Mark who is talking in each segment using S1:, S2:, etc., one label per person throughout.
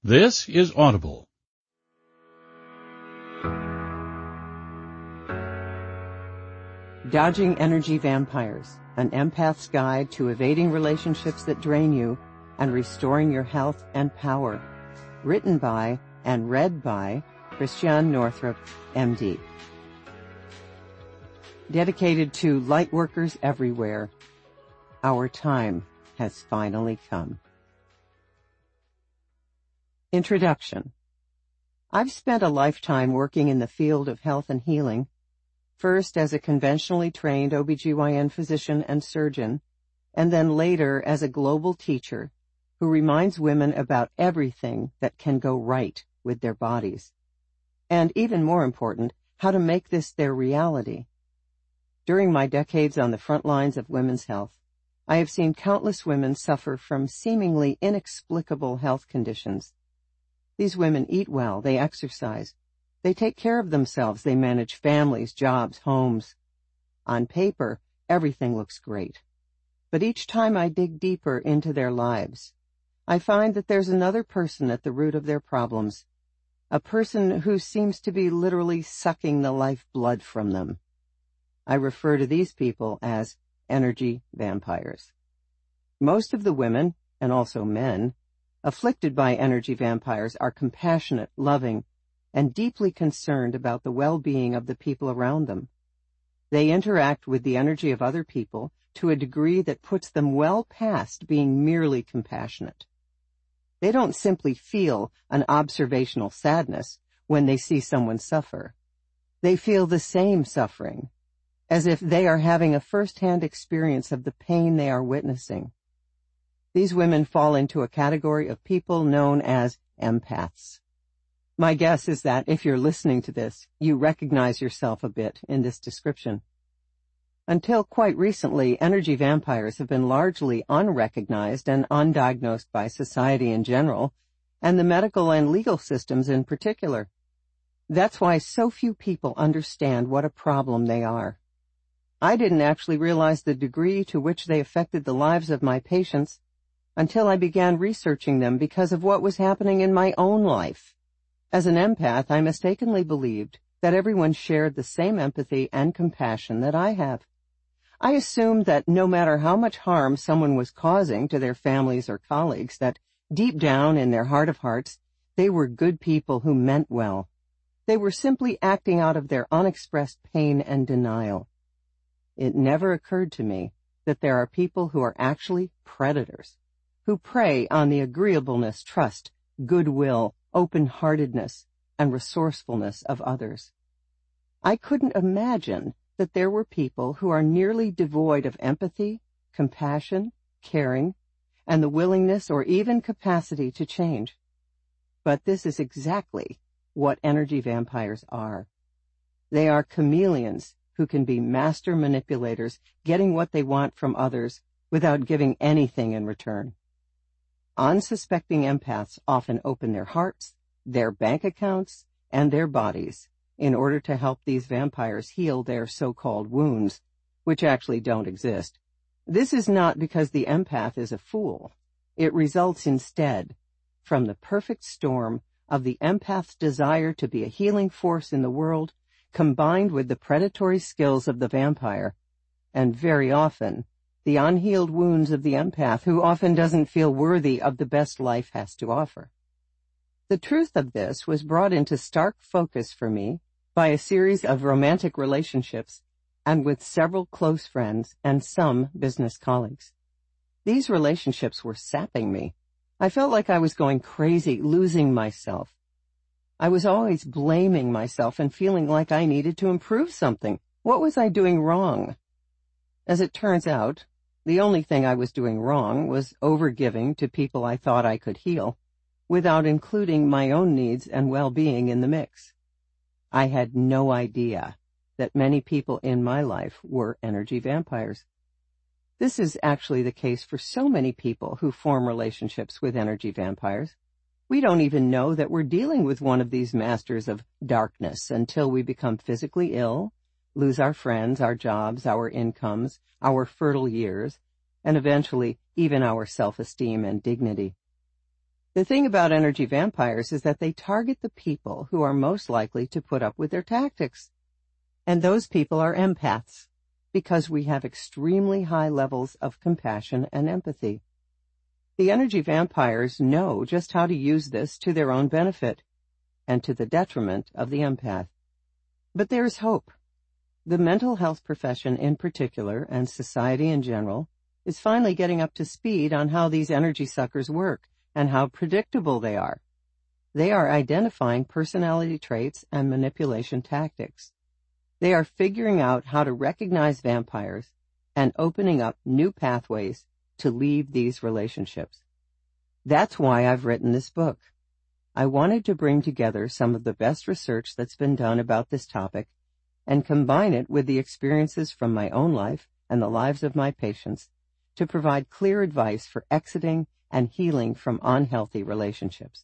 S1: This is Audible.
S2: Dodging Energy Vampires, an empath's guide to evading relationships that drain you and restoring your health and power. Written by and read by Christiane Northrup, MD. Dedicated to lightworkers everywhere, our time has finally come. Introduction. I've spent a lifetime working in the field of health and healing, first as a conventionally trained OBGYN physician and surgeon, and then later as a global teacher who reminds women about everything that can go right with their bodies. And even more important, how to make this their reality. During my decades on the front lines of women's health, I have seen countless women suffer from seemingly inexplicable health conditions. These women eat well, they exercise, they take care of themselves, they manage families, jobs, homes. On paper, everything looks great. But each time I dig deeper into their lives, I find that there's another person at the root of their problems, a person who seems to be literally sucking the lifeblood from them. I refer to these people as energy vampires. Most of the women, and also men, afflicted by energy vampires are compassionate, loving, and deeply concerned about the well-being of the people around them. They interact with the energy of other people to a degree that puts them well past being merely compassionate. They don't simply feel an observational sadness when they see someone suffer. They feel the same suffering, as if they are having a first-hand experience of the pain they are witnessing. These women fall into a category of people known as empaths. My guess is that if you're listening to this, you recognize yourself a bit in this description. Until quite recently, energy vampires have been largely unrecognized and undiagnosed by society in general, and the medical and legal systems in particular. That's why so few people understand what a problem they are. I didn't actually realize the degree to which they affected the lives of my patients until I began researching them because of what was happening in my own life. As an empath, I mistakenly believed that everyone shared the same empathy and compassion that I have. I assumed that no matter how much harm someone was causing to their families or colleagues, that deep down in their heart of hearts, they were good people who meant well. They were simply acting out of their unexpressed pain and denial. It never occurred to me that there are people who are actually predators, who prey on the agreeableness, trust, goodwill, open-heartedness, and resourcefulness of others. I couldn't imagine that there were people who are nearly devoid of empathy, compassion, caring, and the willingness or even capacity to change. But this is exactly what energy vampires are. They are chameleons who can be master manipulators, getting what they want from others without giving anything in return. Unsuspecting empaths often open their hearts, their bank accounts, and their bodies in order to help these vampires heal their so-called wounds, which actually don't exist. This is not because the empath is a fool. It results instead from the perfect storm of the empath's desire to be a healing force in the world, combined with the predatory skills of the vampire, and very often the unhealed wounds of the empath, who often doesn't feel worthy of the best life has to offer. The truth of this was brought into stark focus for me by a series of romantic relationships and with several close friends and some business colleagues. These relationships were sapping me. I felt like I was going crazy, losing myself. I was always blaming myself and feeling like I needed to improve something. What was I doing wrong? As it turns out, the only thing I was doing wrong was overgiving to people I thought I could heal, without including my own needs and well-being in the mix. I had no idea that many people in my life were energy vampires. This is actually the case for so many people who form relationships with energy vampires. We don't even know that we're dealing with one of these masters of darkness until we become physically ill, lose our friends, our jobs, our incomes, our fertile years, and eventually even our self-esteem and dignity. The thing about energy vampires is that they target the people who are most likely to put up with their tactics. And those people are empaths, because we have extremely high levels of compassion and empathy. The energy vampires know just how to use this to their own benefit and to the detriment of the empath. But there is hope. The mental health profession in particular, and society in general, is finally getting up to speed on how these energy suckers work and how predictable they are. They are identifying personality traits and manipulation tactics. They are figuring out how to recognize vampires and opening up new pathways to leave these relationships. That's why I've written this book. I wanted to bring together some of the best research that's been done about this topic and combine it with the experiences from my own life and the lives of my patients to provide clear advice for exiting and healing from unhealthy relationships.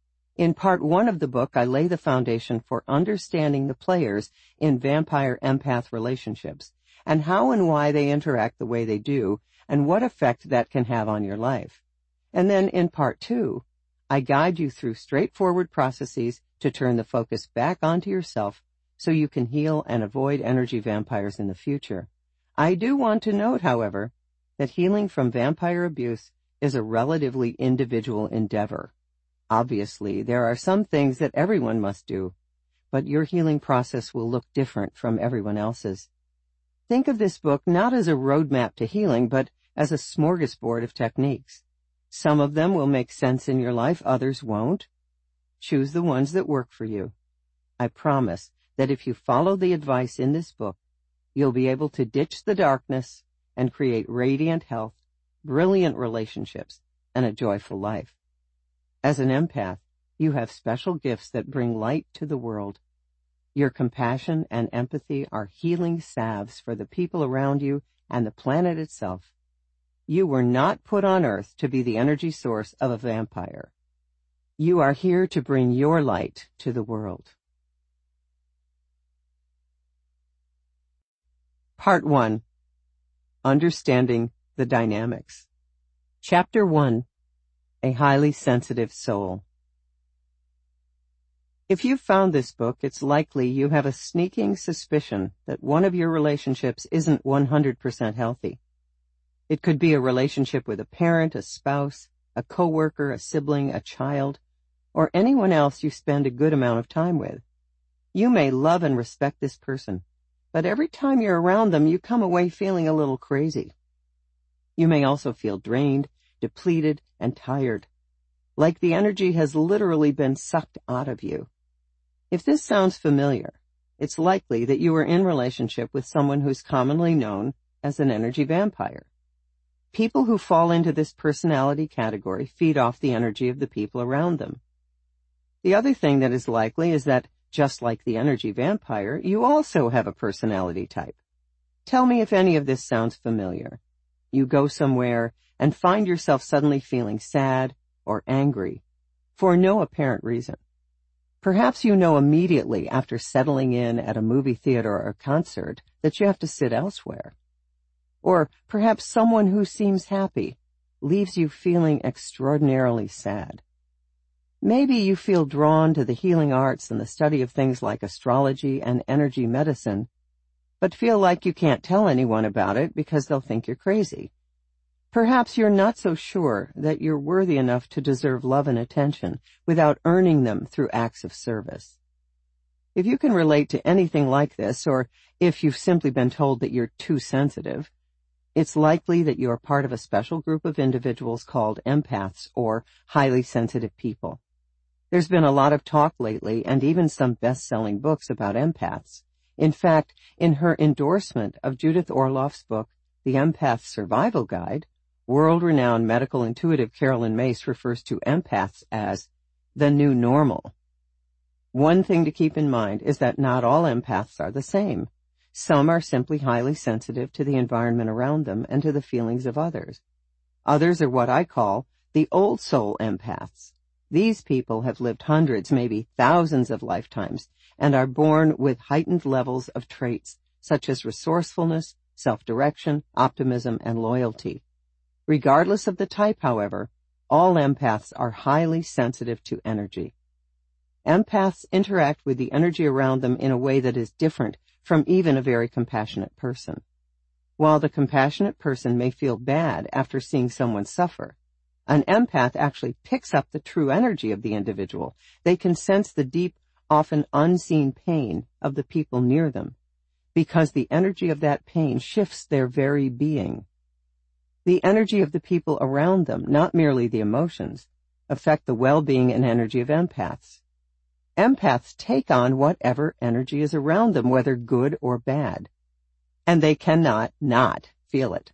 S2: In part 1 of the book, I lay the foundation for understanding the players in vampire-empath relationships and how and why they interact the way they do and what effect that can have on your life. And then in part 2, I guide you through straightforward processes to turn the focus back onto yourself so you can heal and avoid energy vampires in the future. I do want to note, however, that healing from vampire abuse is a relatively individual endeavor. Obviously, there are some things that everyone must do, but your healing process will look different from everyone else's. Think of this book not as a roadmap to healing, but as a smorgasbord of techniques. Some of them will make sense in your life, others won't. Choose the ones that work for you. I promise that if you follow the advice in this book, you'll be able to ditch the darkness and create radiant health, brilliant relationships, and a joyful life. As an empath, you have special gifts that bring light to the world. Your compassion and empathy are healing salves for the people around you and the planet itself. You were not put on Earth to be the energy source of a vampire. You are here to bring your light to the world. Part 1. Understanding the Dynamics. Chapter 1. A Highly Sensitive Soul. If you've found this book, it's likely you have a sneaking suspicion that one of your relationships isn't 100% healthy. It could be a relationship with a parent, a spouse, a coworker, a sibling, a child, or anyone else you spend a good amount of time with. You may love and respect this person, but every time you're around them, you come away feeling a little crazy. You may also feel drained, depleted, and tired, like the energy has literally been sucked out of you. If this sounds familiar, it's likely that you are in relationship with someone who's commonly known as an energy vampire. People who fall into this personality category feed off the energy of the people around them. The other thing that is likely is that, just like the energy vampire, you also have a personality type. Tell me if any of this sounds familiar. You go somewhere and find yourself suddenly feeling sad or angry for no apparent reason. Perhaps you know immediately after settling in at a movie theater or a concert that you have to sit elsewhere. Or perhaps someone who seems happy leaves you feeling extraordinarily sad. Maybe you feel drawn to the healing arts and the study of things like astrology and energy medicine, but feel like you can't tell anyone about it because they'll think you're crazy. Perhaps you're not so sure that you're worthy enough to deserve love and attention without earning them through acts of service. If you can relate to anything like this, or if you've simply been told that you're too sensitive, it's likely that you're part of a special group of individuals called empaths or highly sensitive people. There's been a lot of talk lately and even some best-selling books about empaths. In fact, in her endorsement of Judith Orloff's book, The Empath Survival Guide, world-renowned medical intuitive Carolyn Myss refers to empaths as the new normal. One thing to keep in mind is that not all empaths are the same. Some are simply highly sensitive to the environment around them and to the feelings of others. Others are what I call the old soul empaths. These people have lived hundreds, maybe thousands of lifetimes, and are born with heightened levels of traits such as resourcefulness, self-direction, optimism, and loyalty. Regardless of the type, however, All empaths are highly sensitive to energy. Empaths interact with the energy around them in a way that is different from even a very compassionate person. While the compassionate person may feel bad after seeing someone suffer, an empath actually picks up the true energy of the individual. They can sense the deep, often unseen pain of the people near them, because the energy of that pain shifts their very being. The energy of the people around them, not merely the emotions, affect the well-being and energy of empaths. Empaths take on whatever energy is around them, whether good or bad, and they cannot not feel it.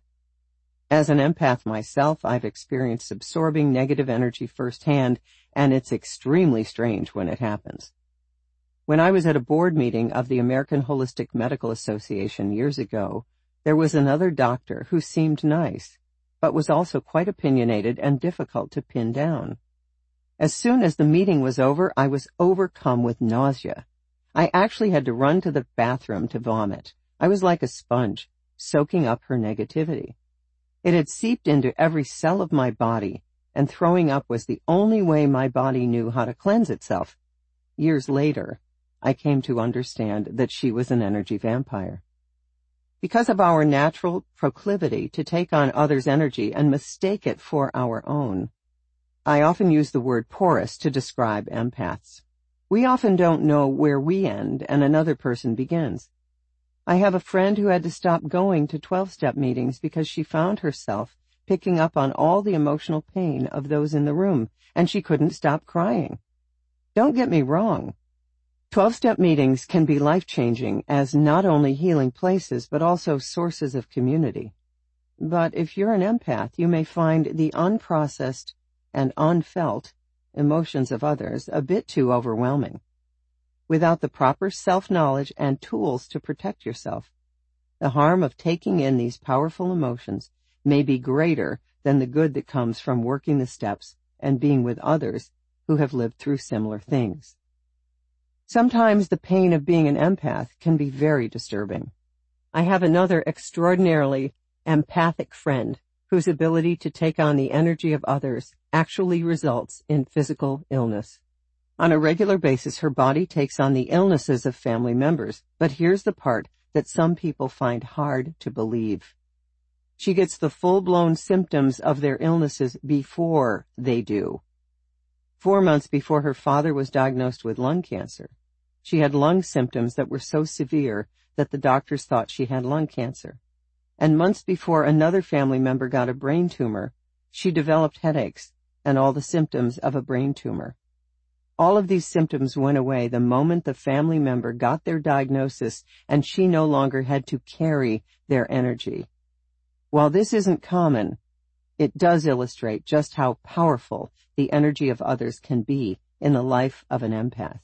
S2: As an empath myself, I've experienced absorbing negative energy firsthand, and it's extremely strange when it happens. When I was at a board meeting of the American Holistic Medical Association years ago, there was another doctor who seemed nice, but was also quite opinionated and difficult to pin down. As soon as the meeting was over, I was overcome with nausea. I actually had to run to the bathroom to vomit. I was like a sponge, soaking up her negativity. It had seeped into every cell of my body, and throwing up was the only way my body knew how to cleanse itself. Years later, I came to understand that she was an energy vampire. Because of our natural proclivity to take on others' energy and mistake it for our own, I often use the word porous to describe empaths. We often don't know where we end and another person begins. I have a friend who had to stop going to 12-step meetings because she found herself picking up on all the emotional pain of those in the room, and she couldn't stop crying. Don't get me wrong. 12-step meetings can be life-changing as not only healing places but also sources of community. But if you're an empath, you may find the unprocessed and unfelt emotions of others a bit too overwhelming. Without the proper self-knowledge and tools to protect yourself, the harm of taking in these powerful emotions may be greater than the good that comes from working the steps and being with others who have lived through similar things. Sometimes the pain of being an empath can be very disturbing. I have another extraordinarily empathic friend whose ability to take on the energy of others actually results in physical illness. On a regular basis, her body takes on the illnesses of family members, but here's the part that some people find hard to believe. She gets the full-blown symptoms of their illnesses before they do. 4 months before her father was diagnosed with lung cancer, she had lung symptoms that were so severe that the doctors thought she had lung cancer. And months before another family member got a brain tumor, she developed headaches and all the symptoms of a brain tumor. All of these symptoms went away the moment the family member got their diagnosis, and she no longer had to carry their energy. While this isn't common, it does illustrate just how powerful the energy of others can be in the life of an empath.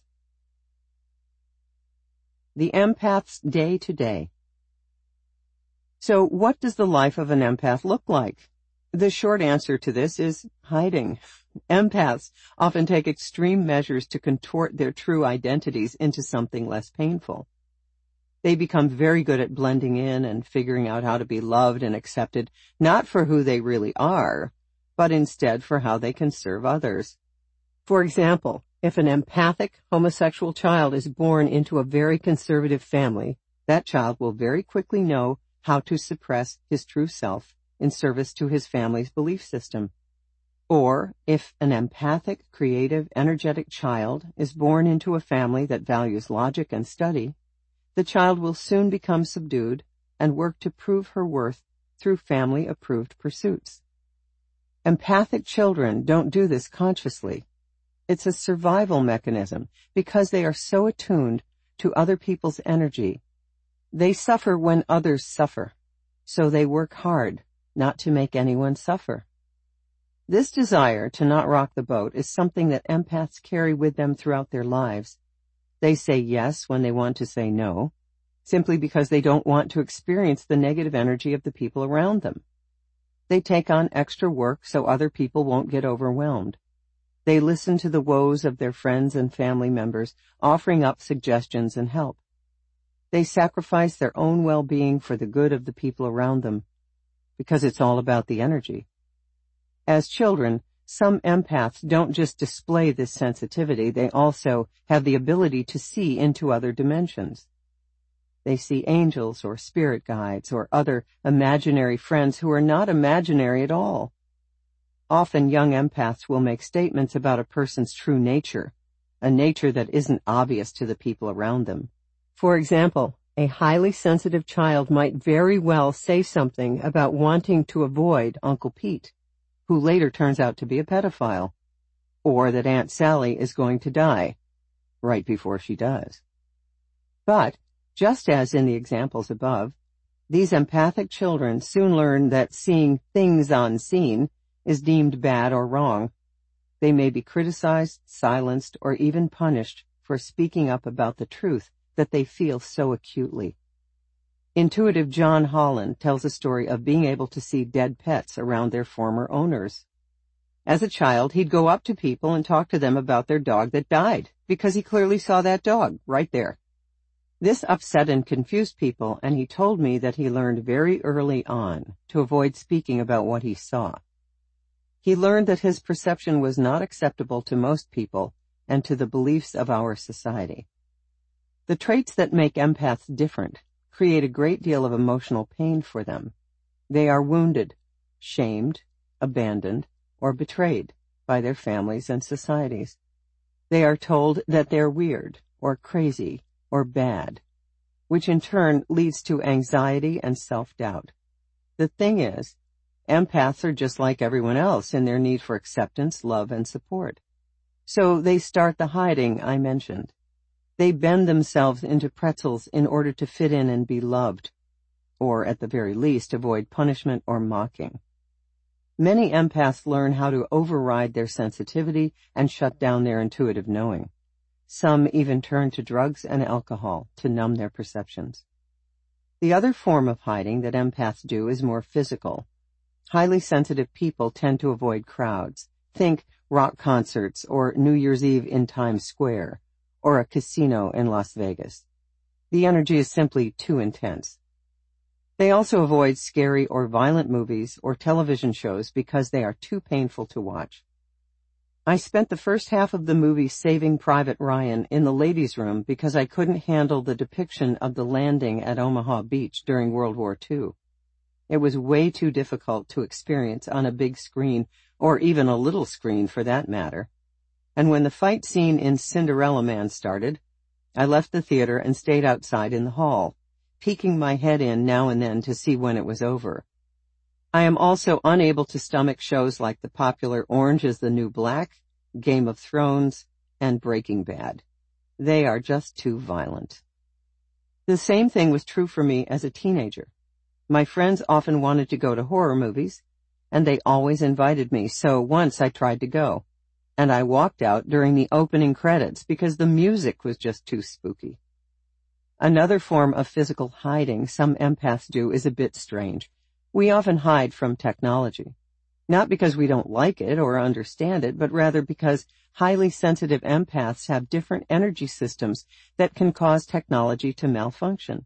S2: The empath's day-to-day. So what does the life of an empath look like? The short answer to this is hiding. Empaths often take extreme measures to contort their true identities into something less painful. They become very good at blending in and figuring out how to be loved and accepted, not for who they really are, but instead for how they can serve others. For example, if an empathic homosexual child is born into a very conservative family, that child will very quickly know how to suppress his true self in service to his family's belief system. Or, if an empathic, creative, energetic child is born into a family that values logic and study, the child will soon become subdued and work to prove her worth through family-approved pursuits. Empathic children don't do this consciously. It's a survival mechanism because they are so attuned to other people's energy. They suffer when others suffer, so they work hard not to make anyone suffer. This desire to not rock the boat is something that empaths carry with them throughout their lives. They say yes when they want to say no, simply because they don't want to experience the negative energy of the people around them. They take on extra work so other people won't get overwhelmed. They listen to the woes of their friends and family members, offering up suggestions and help. They sacrifice their own well-being for the good of the people around them, because it's all about the energy. As children, Some empaths don't just display this sensitivity, they also have the ability to see into other dimensions. They see angels or spirit guides or other imaginary friends who are not imaginary at all. Often young empaths will make statements about a person's true nature, a nature that isn't obvious to the people around them. For example, a highly sensitive child might very well say something about wanting to avoid Uncle Pete, who later turns out to be a pedophile, or that Aunt Sally is going to die right before she does. But, just as in the examples above, these empathic children soon learn that seeing things unseen is deemed bad or wrong. They may be criticized, silenced, or even punished for speaking up about the truth that they feel so acutely. Intuitive John Holland tells a story of being able to see dead pets around their former owners. As a child, he'd go up to people and talk to them about their dog that died, because he clearly saw that dog right there. This upset and confused people, and he told me that he learned very early on to avoid speaking about what he saw. He learned that his perception was not acceptable to most people and to the beliefs of our society. The traits that make empaths different create a great deal of emotional pain for them. They are wounded, shamed, abandoned, or betrayed by their families and societies. They are told that they're weird, or crazy, or bad, which in turn leads to anxiety and self-doubt. The thing is, empaths are just like everyone else in their need for acceptance, love, and support. So they start the hiding I mentioned. They bend themselves into pretzels in order to fit in and be loved, or at the very least avoid punishment or mocking. Many empaths learn how to override their sensitivity and shut down their intuitive knowing. Some even turn to drugs and alcohol to numb their perceptions. The other form of hiding that empaths do is more physical. Highly sensitive people tend to avoid crowds. Think rock concerts or New Year's Eve in Times Square, or a casino in Las Vegas. The energy is simply too intense. They also avoid scary or violent movies or television shows because they are too painful to watch. I spent the first half of the movie Saving Private Ryan in the ladies' room because I couldn't handle the depiction of the landing at Omaha Beach during World War II. It was way too difficult to experience on a big screen, or even a little screen for that matter. And when the fight scene in Cinderella Man started, I left the theater and stayed outside in the hall, peeking my head in now and then to see when it was over. I am also unable to stomach shows like the popular Orange is the New Black, Game of Thrones, and Breaking Bad. They are just too violent. The same thing was true for me as a teenager. My friends often wanted to go to horror movies, and they always invited me, so once I tried to go. And I walked out during the opening credits because the music was just too spooky. Another form of physical hiding some empaths do is a bit strange. We often hide from technology, not because we don't like it or understand it, but rather because highly sensitive empaths have different energy systems that can cause technology to malfunction.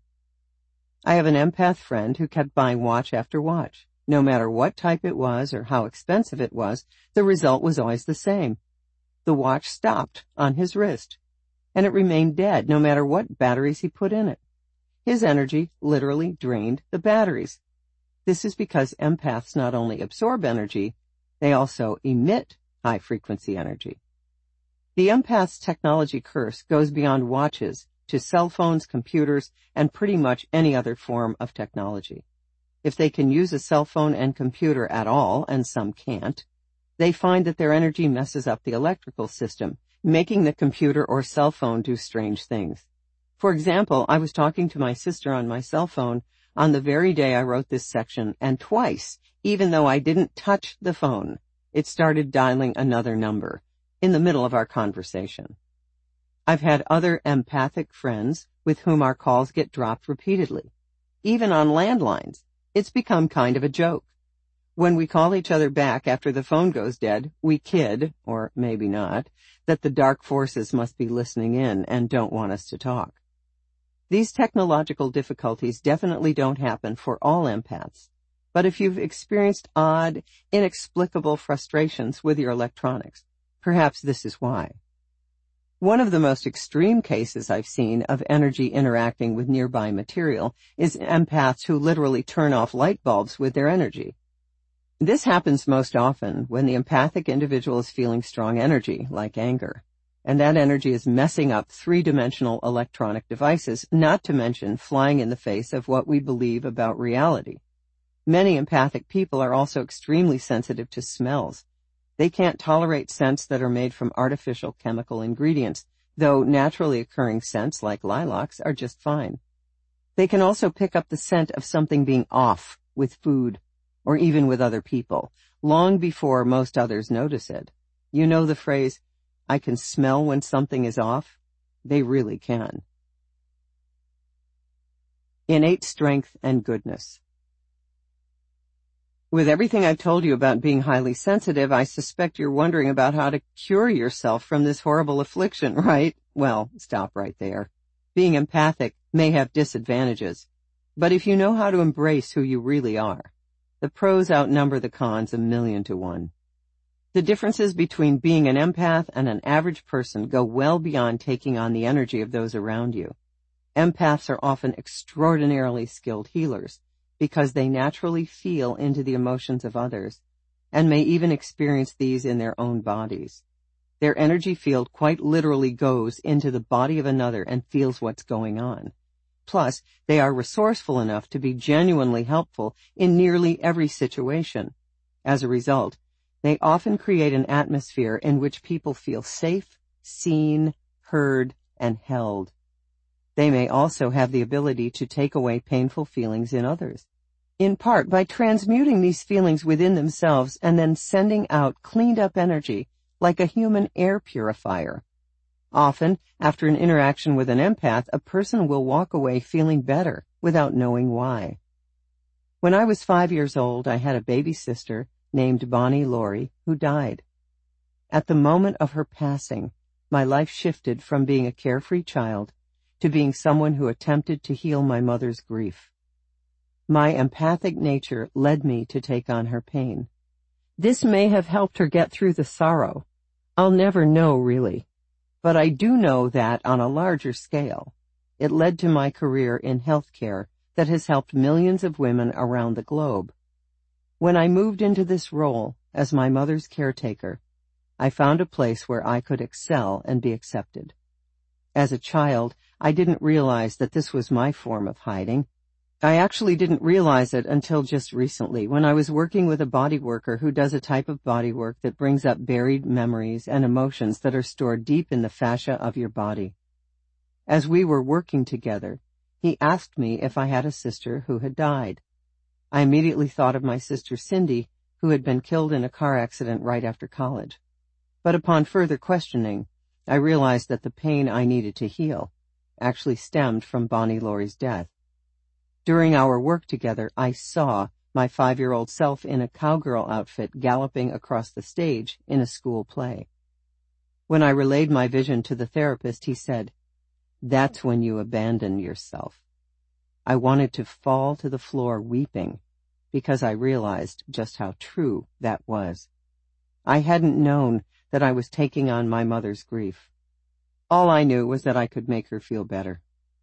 S2: I have an empath friend who kept buying watch after watch. No matter what type it was or how expensive it was, the result was always the same. The watch stopped on his wrist, and it remained dead no matter what batteries he put in it. His energy literally drained the batteries. This is because empaths not only absorb energy, they also emit high-frequency energy. The empath's technology curse goes beyond watches to cell phones, computers, and pretty much any other form of technology. If they can use a cell phone and computer at all, and some can't, they find that their energy messes up the electrical system, making the computer or cell phone do strange things. For example, I was talking to my sister on my cell phone on the very day I wrote this section, and twice, even though I didn't touch the phone, it started dialing another number in the middle of our conversation. I've had other empathic friends with whom our calls get dropped repeatedly, even on landlines. It's become kind of a joke. When we call each other back after the phone goes dead, we kid, or maybe not, that the dark forces must be listening in and don't want us to talk. These technological difficulties definitely don't happen for all empaths, But if you've experienced odd, inexplicable frustrations with your electronics, perhaps this is why. One of the most extreme cases I've seen of energy interacting with nearby material is empaths who literally turn off light bulbs with their energy. This happens most often when the empathic individual is feeling strong energy, like anger, and that energy is messing up three-dimensional electronic devices, not to mention flying in the face of what we believe about reality. Many empathic people are also extremely sensitive to smells. They can't tolerate scents that are made from artificial chemical ingredients, though naturally occurring scents like lilacs are just fine. They can also pick up the scent of something being off with food or even with other people, long before most others notice it. You know the phrase, "I can smell when something is off"? They really can. Innate strength and goodness. With everything I've told you about being highly sensitive, I suspect you're wondering about how to cure yourself from this horrible affliction, right? Well, stop right there. Being empathic may have disadvantages, but if you know how to embrace who you really are, the pros outnumber the cons 1,000,000 to 1. The differences between being an empath and an average person go well beyond taking on the energy of those around you. Empaths are often extraordinarily skilled healers, because they naturally feel into the emotions of others, and may even experience these in their own bodies. Their energy field quite literally goes into the body of another and feels what's going on. Plus, they are resourceful enough to be genuinely helpful in nearly every situation. As a result, they often create an atmosphere in which people feel safe, seen, heard, and held. They may also have the ability to take away painful feelings in others, in part by transmuting these feelings within themselves and then sending out cleaned-up energy like a human air purifier. Often, after an interaction with an empath, a person will walk away feeling better without knowing why. When I was 5 years old, I had a baby sister named Bonnie Laurie who died. At the moment of her passing, my life shifted from being a carefree child to being someone who attempted to heal my mother's grief. My empathic nature led me to take on her pain. This may have helped her get through the sorrow. I'll never know, really. But I do know that, on a larger scale, it led to my career in healthcare that has helped millions of women around the globe. When I moved into this role as my mother's caretaker, I found a place where I could excel and be accepted. As a child, I didn't realize that this was my form of hiding. I actually didn't realize it until just recently, when I was working with a body worker who does a type of body work that brings up buried memories and emotions that are stored deep in the fascia of your body. As we were working together, he asked me if I had a sister who had died. I immediately thought of my sister Cindy, who had been killed in a car accident right after college. But upon further questioning, I realized that the pain I needed to heal actually stemmed from Bonnie Laurie's death. During our work together, I saw my 5-year-old self in a cowgirl outfit galloping across the stage in a school play. When I relayed my vision to the therapist, he said, "That's when you abandon yourself." I wanted to fall to the floor weeping because I realized just how true that was. I hadn't known that I was taking on my mother's grief. All I knew was that I could make her feel better.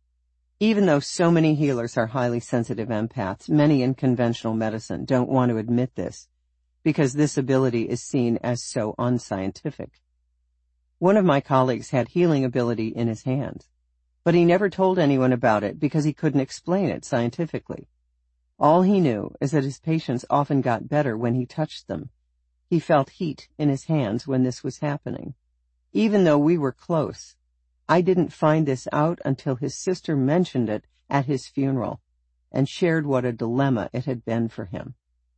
S2: Even though so many healers are highly sensitive empaths, many in conventional medicine don't want to admit this, because this ability is seen as so unscientific. One of my colleagues had healing ability in his hands, but he never told anyone about it because he couldn't explain it scientifically. All he knew is that his patients often got better when he touched them. He felt heat in his hands when this was happening. Even though we were close, I didn't find this out until his sister mentioned it at his funeral and shared what a dilemma it had been for him.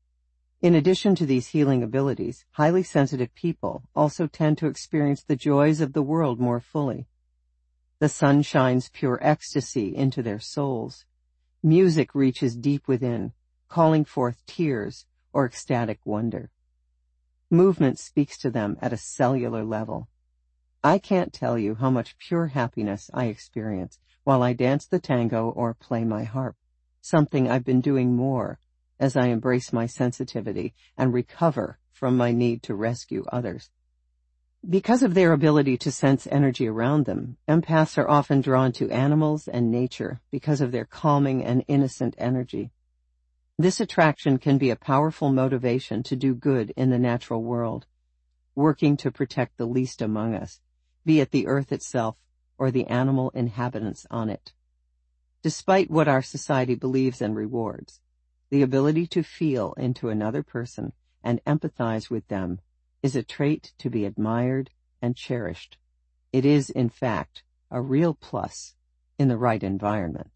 S2: In addition to these healing abilities, highly sensitive people also tend to experience the joys of the world more fully. The sun shines pure ecstasy into their souls. Music reaches deep within, calling forth tears or ecstatic wonder. Movement speaks to them at a cellular level. I can't tell you how much pure happiness I experience while I dance the tango or play my harp, something I've been doing more as I embrace my sensitivity and recover from my need to rescue others. Because of their ability to sense energy around them, empaths are often drawn to animals and nature because of their calming and innocent energy. This attraction can be a powerful motivation to do good in the natural world, working to protect the least among us, be it the earth itself or the animal inhabitants on it. Despite what our society believes and rewards, the ability to feel into another person and empathize with them is a trait to be admired and cherished. It is, in fact, a real plus in the right environment.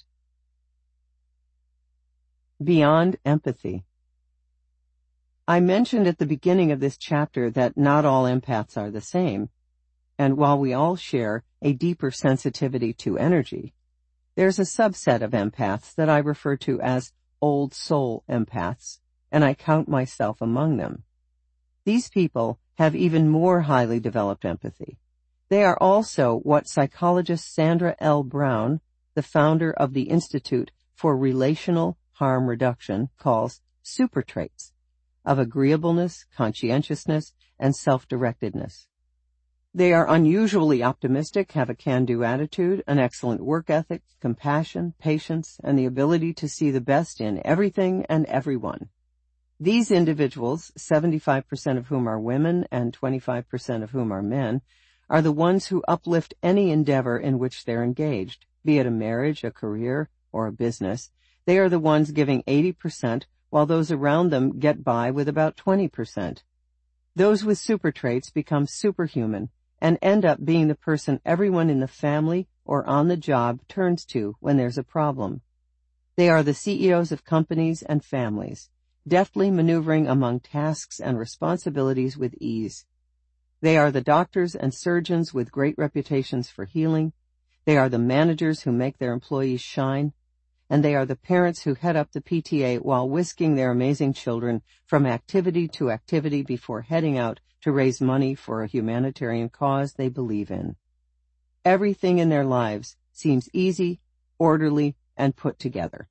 S2: Beyond empathy. I mentioned at the beginning of this chapter that not all empaths are the same, and while we all share a deeper sensitivity to energy, there's a subset of empaths that I refer to as old soul empaths, and I count myself among them. These people have even more highly developed empathy. They are also what psychologist Sandra L. Brown, the founder of the Institute for Relational Harm Reduction, calls super traits of agreeableness, conscientiousness, and self-directedness. They are unusually optimistic, have a can-do attitude, an excellent work ethic, compassion, patience, and the ability to see the best in everything and everyone. These individuals, 75% of whom are women and 25% of whom are men, are the ones who uplift any endeavor in which they're engaged, be it a marriage, a career, or a business. They are the ones giving 80%, while those around them get by with about 20%. Those with super traits become superhuman and end up being the person everyone in the family or on the job turns to when there's a problem. They are the CEOs of companies and families, deftly maneuvering among tasks and responsibilities with ease. They are the doctors and surgeons with great reputations for healing. They are the managers who make their employees shine. And they are the parents who head up the PTA while whisking their amazing children from activity to activity before heading out to raise money for a humanitarian cause they believe in. Everything in their lives seems easy, orderly, and put together.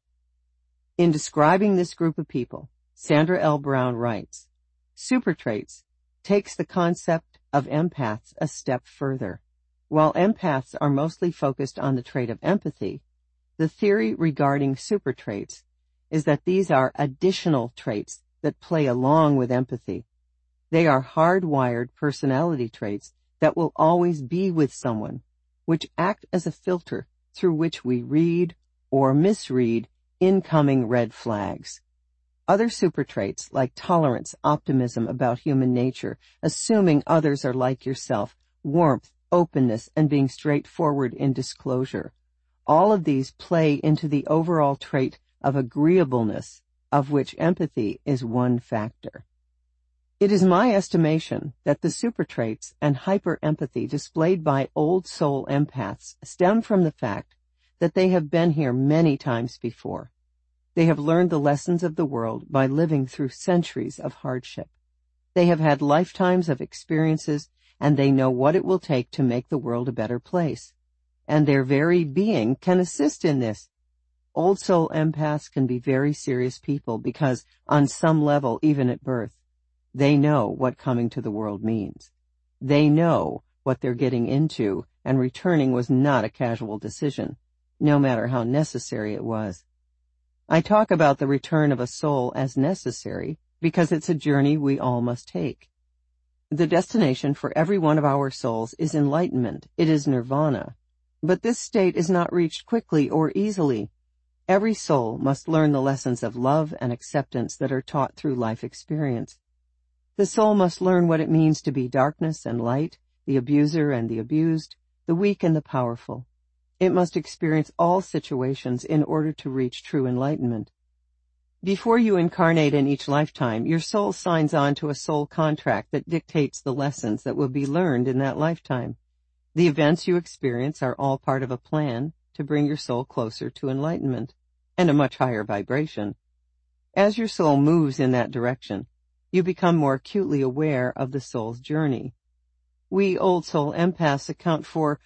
S2: In describing this group of people, Sandra L. Brown writes, super traits takes the concept of empaths a step further. While empaths are mostly focused on the trait of empathy, the theory regarding super traits is that these are additional traits that play along with empathy. They are hardwired personality traits that will always be with someone, which act as a filter through which we read or misread incoming red flags. Other super traits like tolerance, optimism about human nature, assuming others are like yourself, warmth, openness, and being straightforward in disclosure. All of these play into the overall trait of agreeableness, of which empathy is one factor. It is my estimation that the super traits and hyper-empathy displayed by old soul empaths stem from the fact that they have been here many times before. They have learned the lessons of the world by living through centuries of hardship. They have had lifetimes of experiences, and they know what it will take to make the world a better place. And their very being can assist in this. Old soul empaths can be very serious people because, on some level, even at birth, they know what coming to the world means. They know what they're getting into, and returning was not a casual decision, no matter how necessary it was. I talk about the return of a soul as necessary because it's a journey we all must take. The destination for every one of our souls is enlightenment. It is nirvana. But this state is not reached quickly or easily. Every soul must learn the lessons of love and acceptance that are taught through life experience. The soul must learn what it means to be darkness and light, the abuser and the abused, the weak and the powerful. It must experience all situations in order to reach true enlightenment. Before you incarnate in each lifetime, your soul signs on to a soul contract that dictates the lessons that will be learned in that lifetime. The events you experience are all part of a plan to bring your soul closer to enlightenment and a much higher vibration. As your soul moves in that direction, you become more acutely aware of the soul's journey. We old soul empaths account for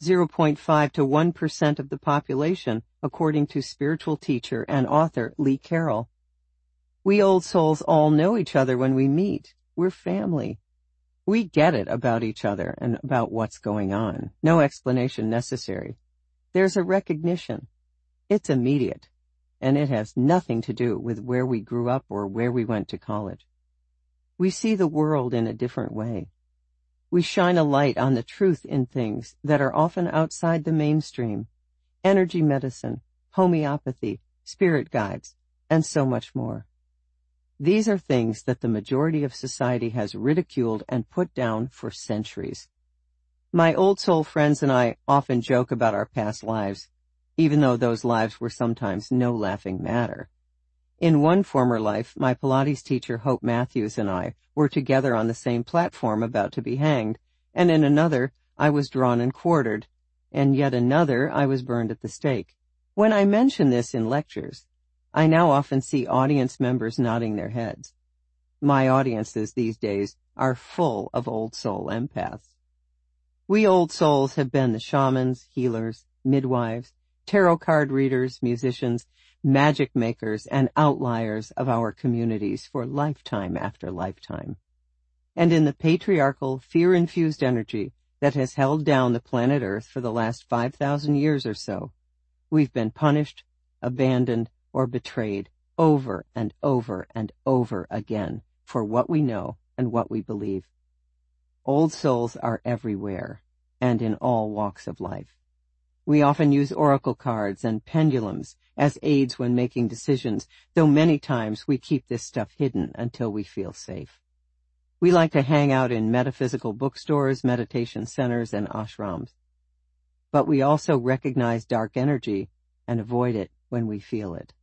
S2: 0.5 to 1% of the population, according to spiritual teacher and author Lee Carroll. We old souls all know each other when we meet. We're family. We get it about each other and about what's going on. No explanation necessary. There's a recognition. It's immediate, and it has nothing to do with where we grew up or where we went to college. We see the world in a different way. We shine a light on the truth in things that are often outside the mainstream. Energy medicine, homeopathy, spirit guides, and so much more. These are things that the majority of society has ridiculed and put down for centuries. My old soul friends and I often joke about our past lives, even though those lives were sometimes no laughing matter. In one former life, my Pilates teacher Hope Matthews and I were together on the same platform about to be hanged, and in another, I was drawn and quartered, and yet another, I was burned at the stake. When I mention this in lectures, I now often see audience members nodding their heads. My audiences these days are full of old soul empaths. We old souls have been the shamans, healers, midwives, tarot card readers, musicians, magic makers, and outliers of our communities for lifetime after lifetime. And in the patriarchal, fear-infused energy that has held down the planet Earth for the last 5,000 years or so, we've been punished, abandoned, or betrayed over and over and over again for what we know and what we believe. Old souls are everywhere and in all walks of life. We often use oracle cards and pendulums as aids when making decisions, though many times we keep this stuff hidden until we feel safe. We like to hang out in metaphysical bookstores, meditation centers, and ashrams. But we also recognize dark energy and avoid it when we feel it.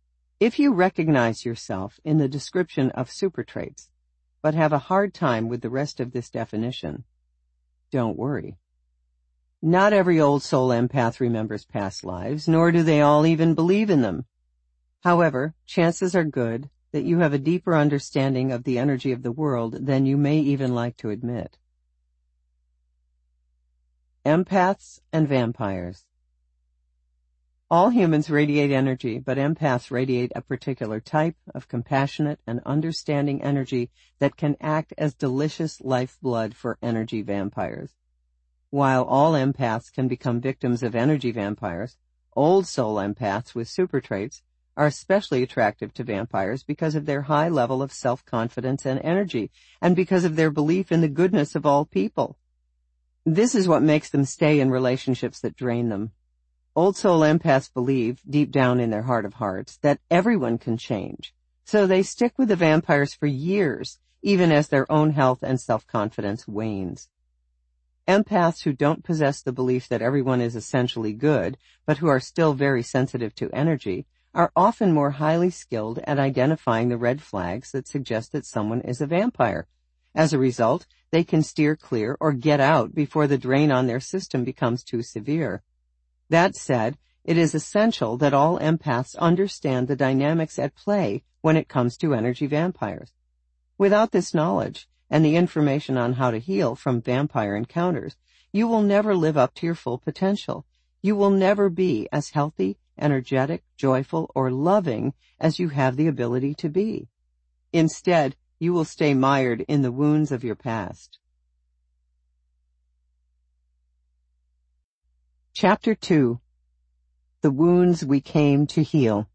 S2: If you recognize yourself in the description of super traits, but have a hard time with the rest of this definition, don't worry. Not every old soul empath remembers past lives, nor do they all even believe in them. However, chances are good that you have a deeper understanding of the energy of the world than you may even like to admit. Empaths and vampires. All humans radiate energy, but empaths radiate a particular type of compassionate and understanding energy that can act as delicious lifeblood for energy vampires. While all empaths can become victims of energy vampires, old soul empaths with super traits are especially attractive to vampires because of their high level of self-confidence and energy, and because of their belief in the goodness of all people. This is what makes them stay in relationships that drain them. Old soul empaths believe, deep down in their heart of hearts, that everyone can change, so they stick with the vampires for years, even as their own health and self-confidence wanes. Empaths who don't possess the belief that everyone is essentially good, but who are still very sensitive to energy, are often more highly skilled at identifying the red flags that suggest that someone is a vampire. As a result, they can steer clear or get out before the drain on their system becomes too severe. That said, it is essential that all empaths understand the dynamics at play when it comes to energy vampires. Without this knowledge and the information on how to heal from vampire encounters, you will never live up to your full potential. You will never be as healthy, energetic, joyful, or loving as you have the ability to be. Instead, you will stay mired in the wounds of your past. Chapter 2. The Wounds We Came to Heal.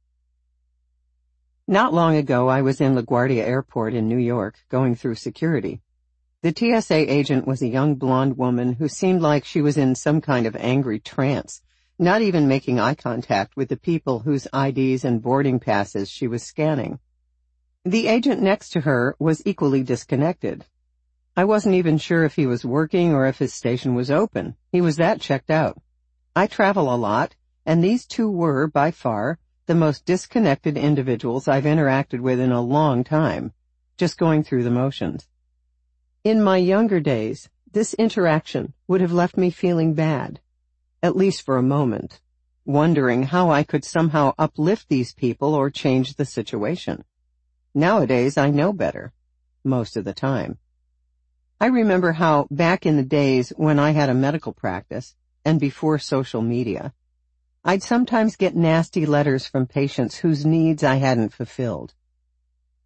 S2: Not long ago, I was in LaGuardia Airport in New York, going through security. The TSA agent was a young blonde woman who seemed like she was in some kind of angry trance, not even making eye contact with the people whose IDs and boarding passes she was scanning. The agent next to her was equally disconnected. I wasn't even sure if he was working or if his station was open. He was that checked out. I travel a lot, and these two were, by far, the most disconnected individuals I've interacted with in a long time, just going through the motions. In my younger days, this interaction would have left me feeling bad, at least for a moment, wondering how I could somehow uplift these people or change the situation. Nowadays, I know better, most of the time. I remember how, back in the days when I had a medical practice, and before social media, I'd sometimes get nasty letters from patients whose needs I hadn't fulfilled.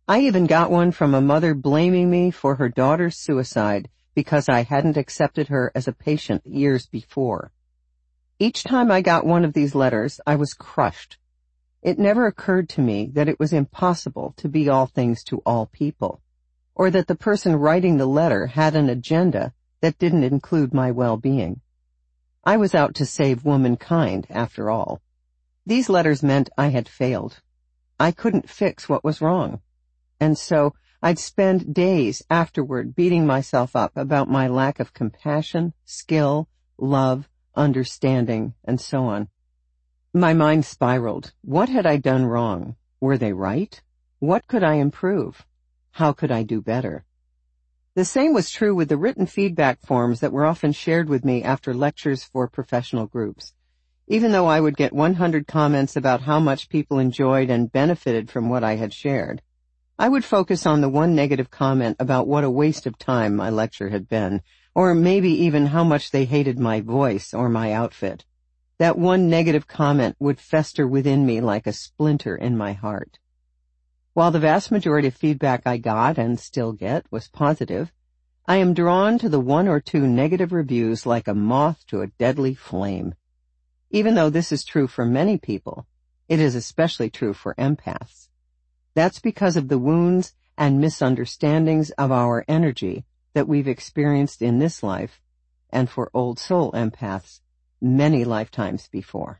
S2: I even got one from a mother blaming me for her daughter's suicide because I hadn't accepted her as a patient years before. Each time I got one of these letters, I was crushed. It never occurred to me that it was impossible to be all things to all people, or that the person writing the letter had an agenda that didn't include my well-being. I was out to save womankind, after all. These letters meant I had failed. I couldn't fix what was wrong. And so I'd spend days afterward beating myself up about my lack of compassion, skill, love, understanding, and so on. My mind spiraled. What had I done wrong? Were they right? What could I improve? How could I do better? The same was true with the written feedback forms that were often shared with me after lectures for professional groups. Even though I would get 100 comments about how much people enjoyed and benefited from what I had shared, I would focus on the one negative comment about what a waste of time my lecture had been, or maybe even how much they hated my voice or my outfit. That one negative comment would fester within me like a splinter in my heart. While the vast majority of feedback I got and still get was positive, I am drawn to the one or two negative reviews like a moth to a deadly flame. Even though this is true for many people, it is especially true for empaths. That's because of the wounds and misunderstandings of our energy that we've experienced in this life, and for old soul empaths, many lifetimes before.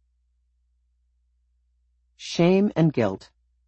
S2: Shame and guilt.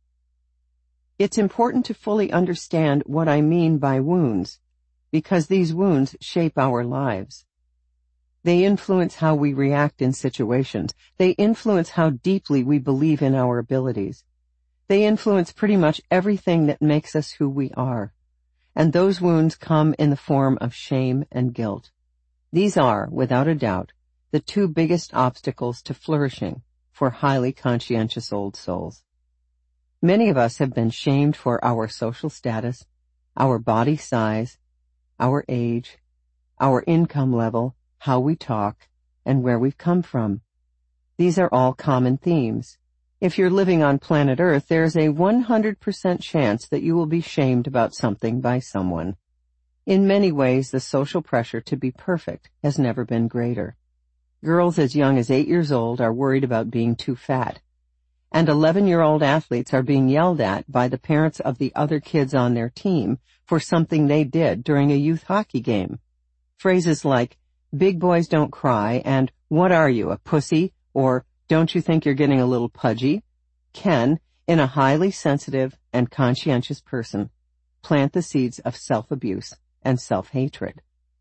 S2: It's important to fully understand what I mean by wounds, because these wounds shape our lives. They influence how we react in situations. They influence how deeply we believe in our abilities. They influence pretty much everything that makes us who we are. And those wounds come in the form of shame and guilt. These are, without a doubt, the two biggest obstacles to flourishing for highly conscientious old souls. Many of us have been shamed for our social status, our body size, our age, our income level, how we talk, and where we've come from. These are all common themes. If you're living on planet Earth, there's a 100% chance that you will be shamed about something by someone. In many ways, the social pressure to be perfect has never been greater. Girls as young as 8 years old are worried about being too fat, and 11-year-old athletes are being yelled at by the parents of the other kids on their team for something they did during a youth hockey game. Phrases like, "Big boys don't cry," and "What are you, a pussy?" or "Don't you think you're getting a little pudgy?" can, in a highly sensitive and conscientious person, plant the seeds of self-abuse and self-hatred.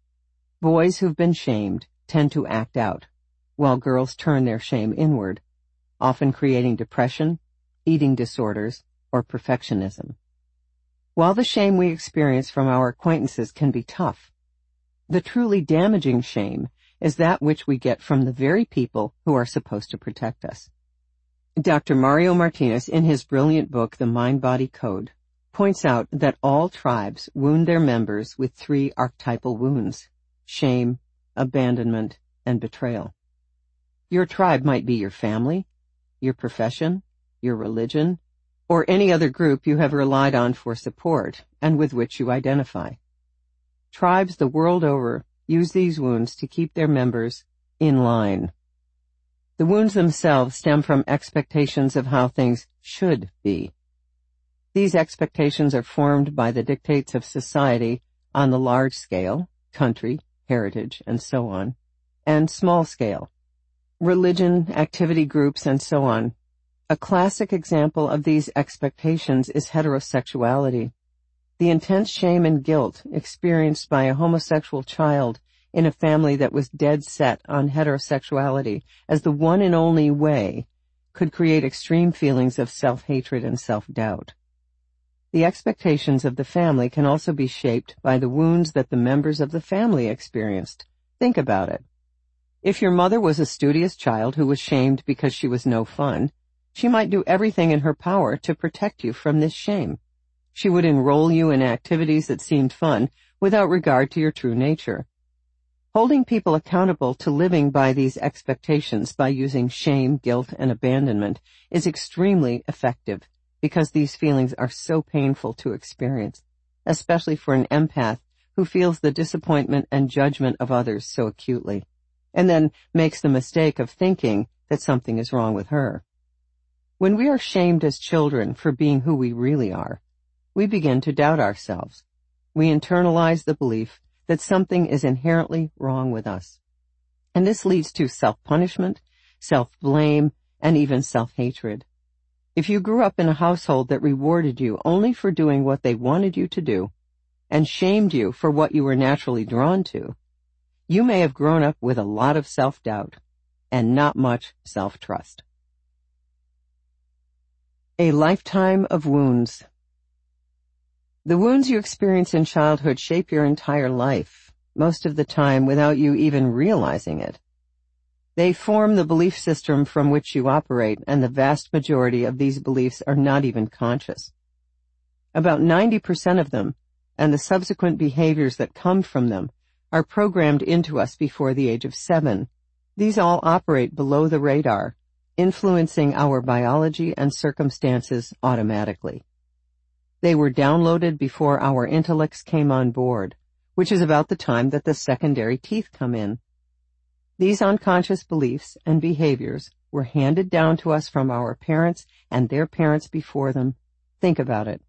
S2: Boys who've been shamed tend to act out, while girls turn their shame inward, often creating depression, eating disorders, or perfectionism. While the shame we experience from our acquaintances can be tough, the truly damaging shame is that which we get from the very people who are supposed to protect us. Dr. Mario Martinez, in his brilliant book, The Mind-Body Code, points out that all tribes wound their members with 3 archetypal wounds: shame, abandonment, and betrayal. Your tribe might be your family, your profession, your religion, or any other group you have relied on for support and with which you identify. Tribes the world over use these wounds to keep their members in line. The wounds themselves stem from expectations of how things should be. These expectations are formed by the dictates of society on the large scale, country, heritage, and so on, and small scale, religion, activity groups, and so on. A classic example of these expectations is heterosexuality. The intense shame and guilt experienced by a homosexual child in a family that was dead set on heterosexuality as the one and only way could create extreme feelings of self-hatred and self-doubt. The expectations of the family can also be shaped by the wounds that the members of the family experienced. Think about it. If your mother was a studious child who was shamed because she was no fun, she might do everything in her power to protect you from this shame. She would enroll you in activities that seemed fun without regard to your true nature. Holding people accountable to living by these expectations by using shame, guilt, and abandonment is extremely effective because these feelings are so painful to experience, especially for an empath who feels the disappointment and judgment of others so acutely, and then makes the mistake of thinking that something is wrong with her. When we are shamed as children for being who we really are, we begin to doubt ourselves. We internalize the belief that something is inherently wrong with us. And this leads to self-punishment, self-blame, and even self-hatred. If you grew up in a household that rewarded you only for doing what they wanted you to do, and shamed you for what you were naturally drawn to, you may have grown up with a lot of self-doubt and not much self-trust. A lifetime of wounds. The wounds you experience in childhood shape your entire life, most of the time without you even realizing it. They form the belief system from which you operate, and the vast majority of these beliefs are not even conscious. About 90% of them, and the subsequent behaviors that come from them, are programmed into us before the age of 7. These all operate below the radar, influencing our biology and circumstances automatically. They were downloaded before our intellects came on board, which is about the time that the secondary teeth come in. These unconscious beliefs and behaviors were handed down to us from our parents and their parents before them. Think about it.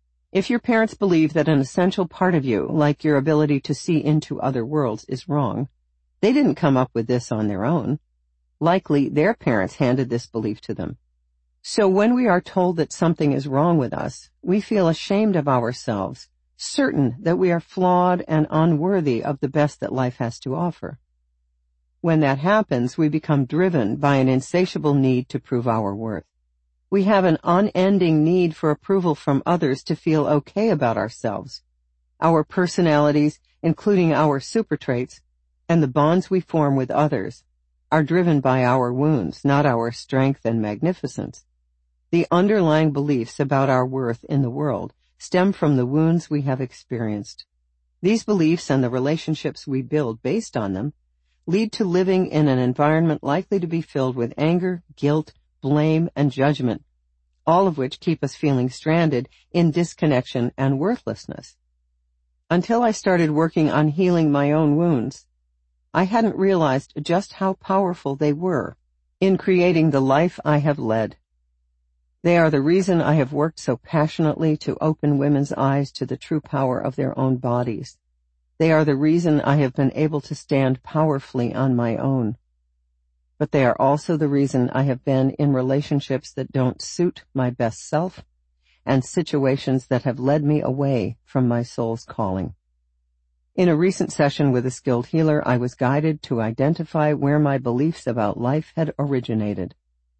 S2: If your parents believe that an essential part of you, like your ability to see into other worlds, is wrong, they didn't come up with this on their own. Likely, their parents handed this belief to them. So when we are told that something is wrong with us, we feel ashamed of ourselves, certain that we are flawed and unworthy of the best that life has to offer. When that happens, we become driven by an insatiable need to prove our worth. We have an unending need for approval from others to feel okay about ourselves. Our personalities, including our super traits, and the bonds we form with others, are driven by our wounds, not our strength and magnificence. The underlying beliefs about our worth in the world stem from the wounds we have experienced. These beliefs and the relationships we build based on them lead to living in an environment likely to be filled with anger, guilt, blame, and judgment, all of which keep us feeling stranded in disconnection and worthlessness. Until I started working on healing my own wounds, I hadn't realized just how powerful they were in creating the life I have led. They are the reason I have worked so passionately to open women's eyes to the true power of their own bodies. They are the reason I have been able to stand powerfully on my own. But they are also the reason I have been in relationships that don't suit my best self and situations that have led me away from my soul's calling. In a recent session with a skilled healer, I was guided to identify where my beliefs about life had originated.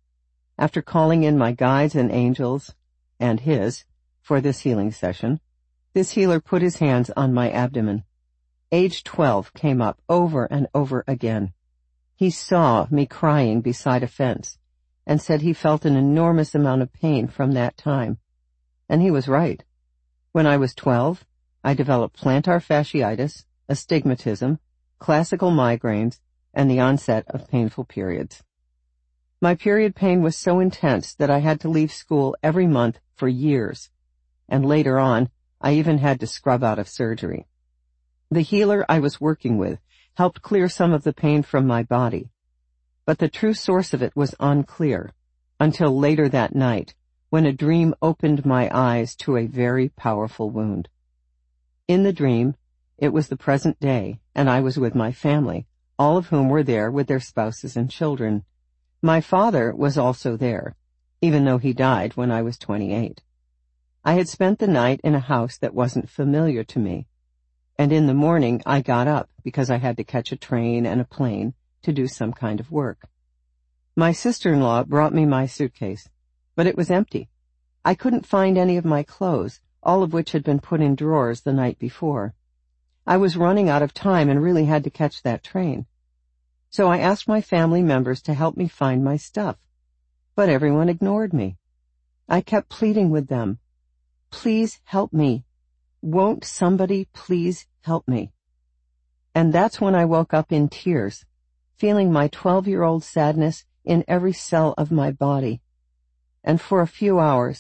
S2: After calling in my guides and angels, and his, for this healing session, this healer put his hands on my abdomen. Age 12 came up over and over again. He saw me crying beside a fence and said he felt an enormous amount of pain from that time. And he was right. When I was 12, I developed plantar fasciitis, astigmatism, classical migraines, and the onset of painful periods. My period pain was so intense that I had to leave school every month for years, and later on, I even had to scrub out of surgery. The healer I was working with helped clear some of the pain from my body, but the true source of it was unclear until later that night when a dream opened my eyes to a very powerful wound. In the dream, it was the present day, and I was with my family, all of whom were there with their spouses and children. My father was also there, even though he died when I was 28. I had spent the night in a house that wasn't familiar to me, and in the morning I got up because I had to catch a train and a plane to do some kind of work. My sister-in-law brought me my suitcase, but it was empty. I couldn't find any of my clothes, all of which had been put in drawers the night before. I was running out of time and really had to catch that train. So I asked my family members to help me find my stuff, but everyone ignored me. I kept pleading with them, "Please help me. Won't somebody please help me?" And that's when I woke up in tears, feeling my 12-year-old sadness in every cell of my body. And for a few hours,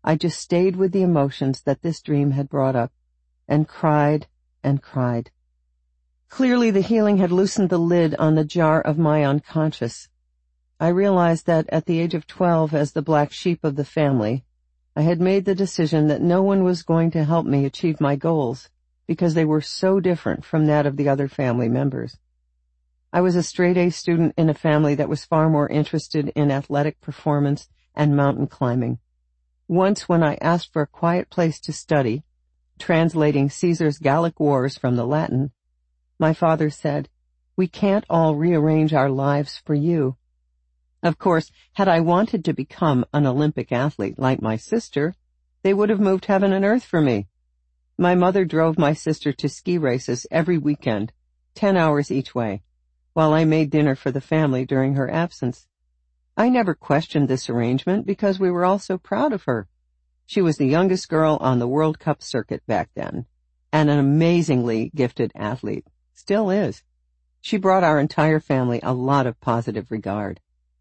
S2: I just stayed with the emotions that this dream had brought up and cried and cried. Clearly the healing had loosened the lid on the jar of my unconscious. I realized that at the age of 12, as the black sheep of the family, I had made the decision that no one was going to help me achieve my goals because they were so different from that of the other family members. I was a straight-A student in a family that was far more interested in athletic performance and mountain climbing. Once when I asked for a quiet place to study, translating Caesar's Gallic Wars from the Latin, my father said, "We can't all rearrange our lives for you." Of course, had I wanted to become an Olympic athlete like my sister, they would have moved heaven and earth for me. My mother drove my sister to ski races every weekend, 10 hours each way, while I made dinner for the family during her absence. I never questioned this arrangement because we were all so proud of her. She was the youngest girl on the World Cup circuit back then, and an amazingly gifted athlete. Still is. She brought our entire family a lot of positive regard.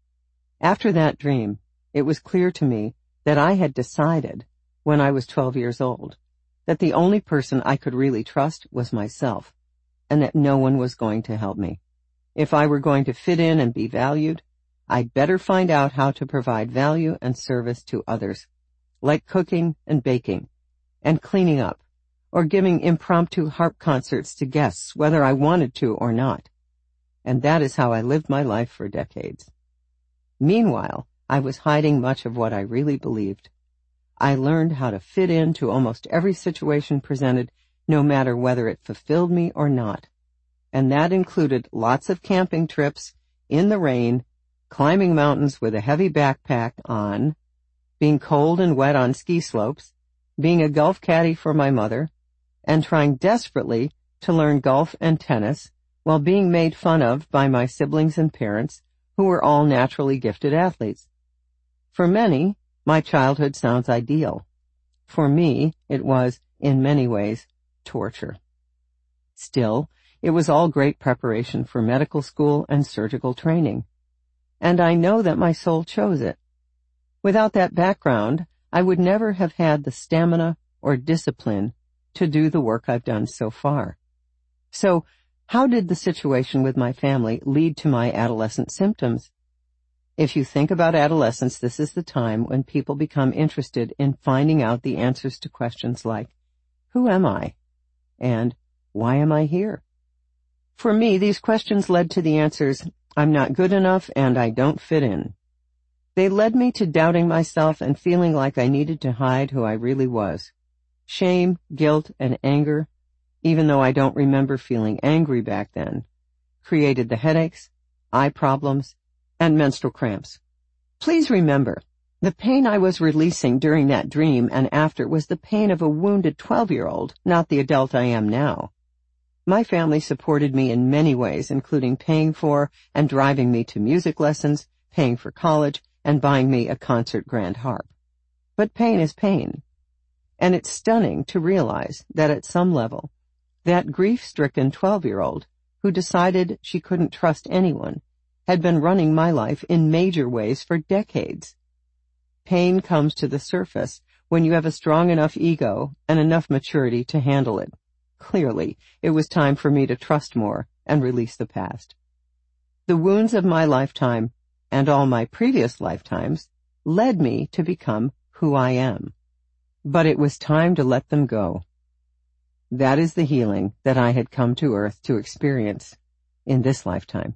S2: After that dream, it was clear to me that I had decided, when I was 12 years old, that the only person I could really trust was myself, and that no one was going to help me. If I were going to fit in and be valued, I'd better find out how to provide value and service to others, like cooking and baking, and cleaning up, or giving impromptu harp concerts to guests, whether I wanted to or not. And that is how I lived my life for decades. Meanwhile, I was hiding much of what I really believed. I learned how to fit into almost every situation presented, no matter whether it fulfilled me or not. And that included lots of camping trips, in the rain, climbing mountains with a heavy backpack on, being cold and wet on ski slopes, being a golf caddy for my mother, and trying desperately to learn golf and tennis while being made fun of by my siblings and parents, who were all naturally gifted athletes. For many, my childhood sounds ideal. For me, it was, in many ways, torture. Still, it was all great preparation for medical school and surgical training. And I know that my soul chose it. Without that background, I would never have had the stamina or discipline to do the work I've done so far. So, how did the situation with my family lead to my adolescent symptoms? If you think about adolescence, this is the time when people become interested in finding out the answers to questions like, who am I? And why am I here? For me, these questions led to the answers, I'm not good enough and I don't fit in. They led me to doubting myself and feeling like I needed to hide who I really was. Shame, guilt, and anger, even though I don't remember feeling angry back then, created the headaches, eye problems, and menstrual cramps. Please remember, the pain I was releasing during that dream and after was the pain of a wounded 12-year-old, not the adult I am now. My family supported me in many ways, including paying for and driving me to music lessons, paying for college, and buying me a concert grand harp. But pain is pain. And it's stunning to realize that at some level, that grief-stricken 12-year-old who decided she couldn't trust anyone had been running my life in major ways for decades. Pain comes to the surface when you have a strong enough ego and enough maturity to handle it. Clearly, it was time for me to trust more and release the past. The wounds of my lifetime and all my previous lifetimes led me to become who I am. But it was time to let them go. That is the healing that I had come to Earth to experience in this lifetime.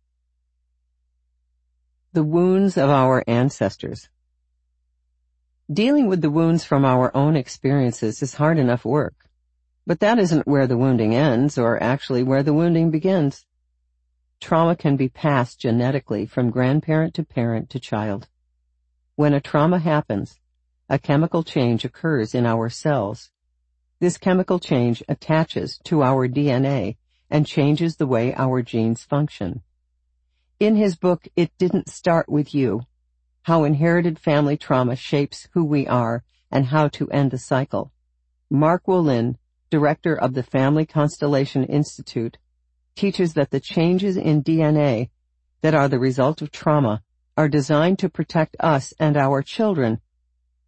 S2: The wounds of our ancestors. Dealing with the wounds from our own experiences is hard enough work. But that isn't where the wounding ends, or actually where the wounding begins. Trauma can be passed genetically from grandparent to parent to child. When a trauma happens, a chemical change occurs in our cells. This chemical change attaches to our DNA and changes the way our genes function. In his book, It Didn't Start With You, How Inherited Family Trauma Shapes Who We Are and How to End the Cycle, Mark Wolynn, director of the Family Constellation Institute, teaches that the changes in DNA that are the result of trauma are designed to protect us and our children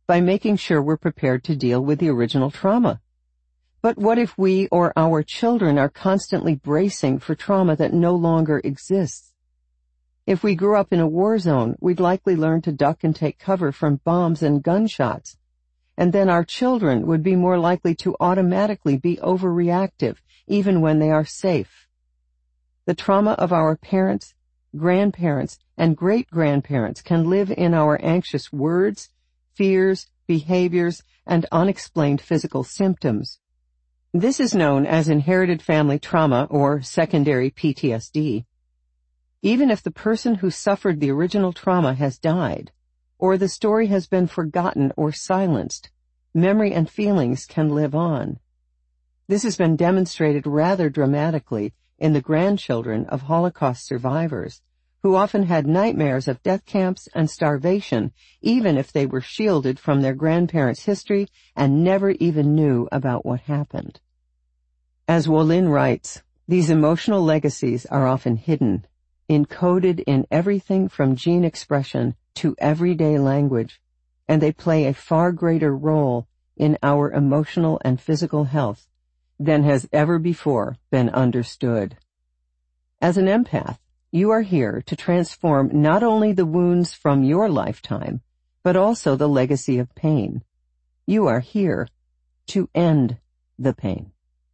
S2: by making sure we're prepared to deal with the original trauma. But what if we or our children are constantly bracing for trauma that no longer exists? If we grew up in a war zone, we'd likely learn to duck and take cover from bombs and gunshots. And then our children would be more likely to automatically be overreactive, even when they are safe. The trauma of our parents, grandparents, and great-grandparents can live in our anxious words, fears, behaviors, and unexplained physical symptoms. This is known as inherited family trauma or secondary PTSD. Even if the person who suffered the original trauma has died, or the story has been forgotten or silenced, memory and feelings can live on. This has been demonstrated rather dramatically in the grandchildren of Holocaust survivors, who often had nightmares of death camps and starvation, even if they were shielded from their grandparents' history and never even knew about what happened. As Wolin writes, these emotional legacies are often hidden, encoded in everything from gene expression to everyday language, and they play a far greater role in our emotional and physical health than has ever before been understood. As an empath, you are here to transform not only the wounds from your lifetime, but also the legacy of pain. You are here to end the pain.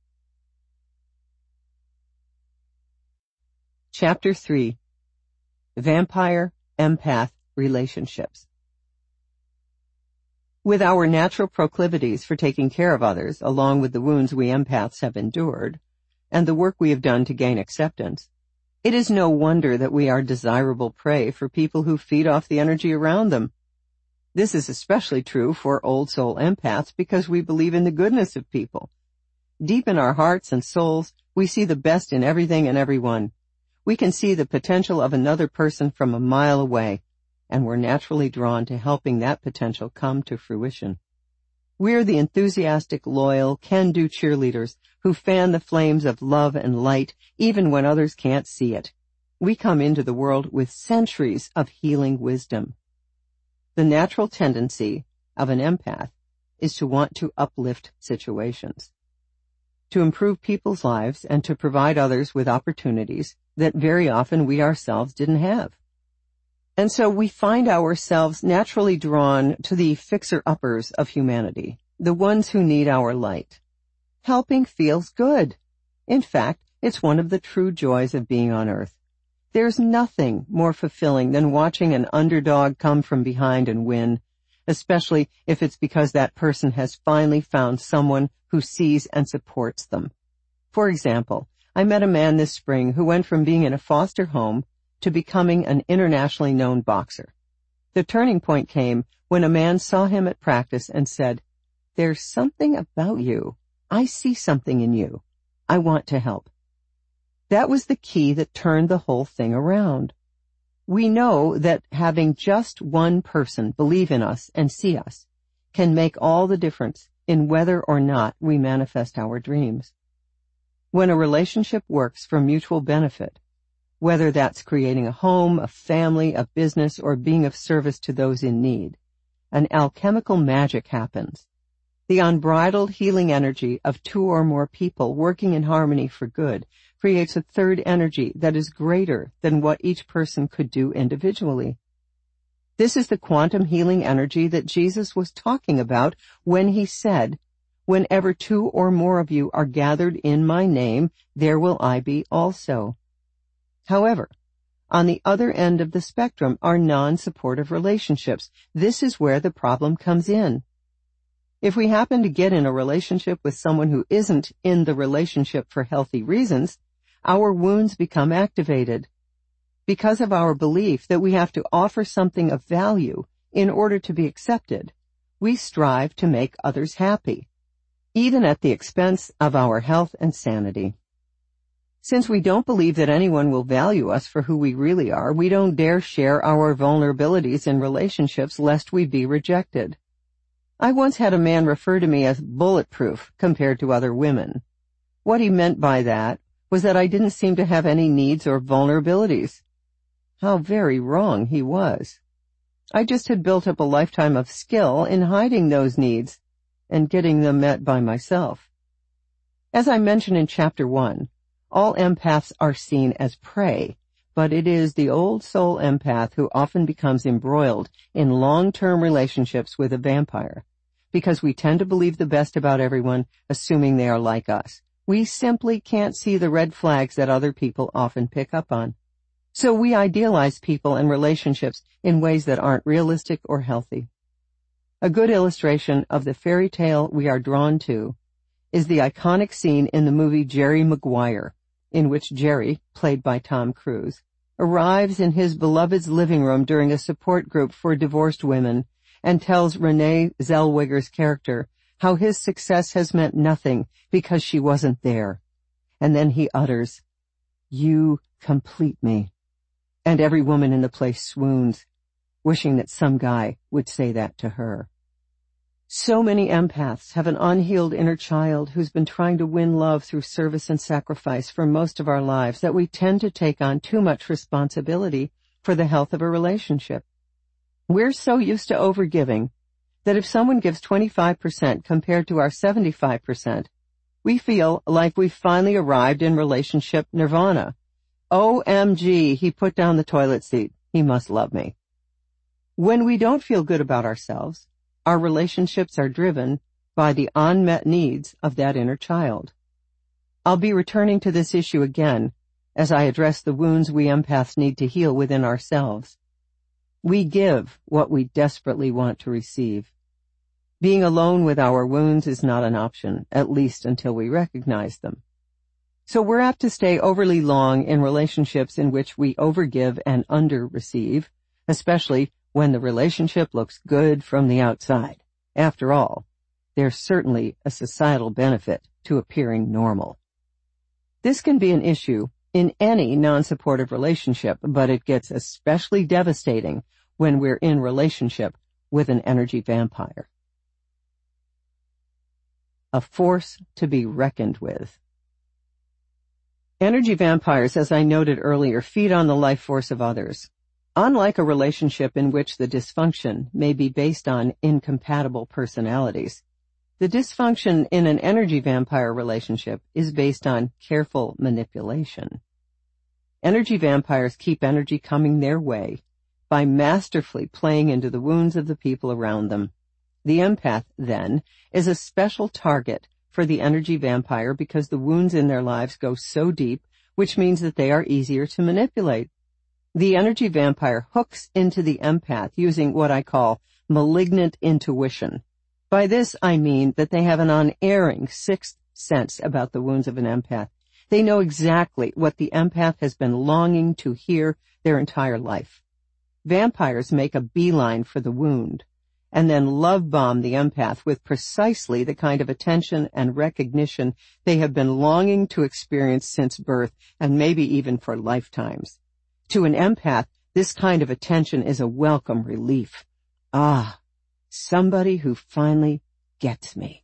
S2: Chapter 3. Vampire-Empath Relationships. With our natural proclivities for taking care of others, along with the wounds we empaths have endured, and the work we have done to gain acceptance, it is no wonder that we are desirable prey for people who feed off the energy around them. This is especially true for old soul empaths because we believe in the goodness of people. Deep in our hearts and souls, we see the best in everything and everyone. We can see the potential of another person from a mile away, and we're naturally drawn to helping that potential come to fruition. We're the enthusiastic, loyal, can-do cheerleaders who fan the flames of love and light even when others can't see it. We come into the world with centuries of healing wisdom. The natural tendency of an empath is to want to uplift situations, to improve people's lives, and to provide others with opportunities that very often we ourselves didn't have. And so we find ourselves naturally drawn to the fixer-uppers of humanity, the ones who need our light. Helping feels good. In fact, it's one of the true joys of being on earth. There's nothing more fulfilling than watching an underdog come from behind and win, especially if it's because that person has finally found someone who sees and supports them. For example, I met a man this spring who went from being in a foster home to becoming an internationally known boxer. The turning point came when a man saw him at practice and said, "There's something about you. I see something in you. I want to help." That was the key that turned the whole thing around. We know that having just one person believe in us and see us can make all the difference in whether or not we manifest our dreams. When a relationship works for mutual benefit, whether that's creating a home, a family, a business, or being of service to those in need, an alchemical magic happens. The unbridled healing energy of two or more people working in harmony for good creates a third energy that is greater than what each person could do individually. This is the quantum healing energy that Jesus was talking about when he said, "Whenever two or more of you are gathered in my name, there will I be also." However, on the other end of the spectrum are non-supportive relationships. This is where the problem comes in. If we happen to get in a relationship with someone who isn't in the relationship for healthy reasons, our wounds become activated. Because of our belief that we have to offer something of value in order to be accepted, we strive to make others happy, even at the expense of our health and sanity. Since we don't believe that anyone will value us for who we really are, we don't dare share our vulnerabilities in relationships lest we be rejected. I once had a man refer to me as bulletproof compared to other women. What he meant by that was that I didn't seem to have any needs or vulnerabilities. How very wrong he was. I just had built up a lifetime of skill in hiding those needs and getting them met by myself. As I mentioned in Chapter 1, all empaths are seen as prey, but it is the old soul empath who often becomes embroiled in long-term relationships with a vampire, because we tend to believe the best about everyone, assuming they are like us. We simply can't see the red flags that other people often pick up on. So we idealize people and relationships in ways that aren't realistic or healthy. A good illustration of the fairy tale we are drawn to is the iconic scene in the movie Jerry Maguire, in which Jerry, played by Tom Cruise, arrives in his beloved's living room during a support group for divorced women and tells Renee Zellweger's character how his success has meant nothing because she wasn't there. And then he utters, "You complete me." And every woman in the place swoons, wishing that some guy would say that to her. So many empaths have an unhealed inner child who's been trying to win love through service and sacrifice for most of our lives that we tend to take on too much responsibility for the health of a relationship. We're so used to overgiving that if someone gives 25% compared to our 75%, we feel like we've finally arrived in relationship nirvana. OMG, he put down the toilet seat. He must love me. When we don't feel good about ourselves, our relationships are driven by the unmet needs of that inner child. I'll be returning to this issue again as I address the wounds we empaths need to heal within ourselves. We give what we desperately want to receive. Being alone with our wounds is not an option, at least until we recognize them. So we're apt to stay overly long in relationships in which we overgive and under-receive, especially when the relationship looks good from the outside. After all, there's certainly a societal benefit to appearing normal. This can be an issue in any non-supportive relationship, but it gets especially devastating when we're in relationship with an energy vampire. A force to be reckoned with. Energy vampires, as I noted earlier, feed on the life force of others. Unlike a relationship in which the dysfunction may be based on incompatible personalities, the dysfunction in an energy vampire relationship is based on careful manipulation. Energy vampires keep energy coming their way by masterfully playing into the wounds of the people around them. The empath, then, is a special target for the energy vampire because the wounds in their lives go so deep, which means that they are easier to manipulate. The energy vampire hooks into the empath using what I call malignant intuition. By this, I mean that they have an unerring sixth sense about the wounds of an empath. They know exactly what the empath has been longing to hear their entire life. Vampires make a beeline for the wound and then love bomb the empath with precisely the kind of attention and recognition they have been longing to experience since birth and maybe even for lifetimes. To an empath, this kind of attention is a welcome relief. Ah, somebody who finally gets me.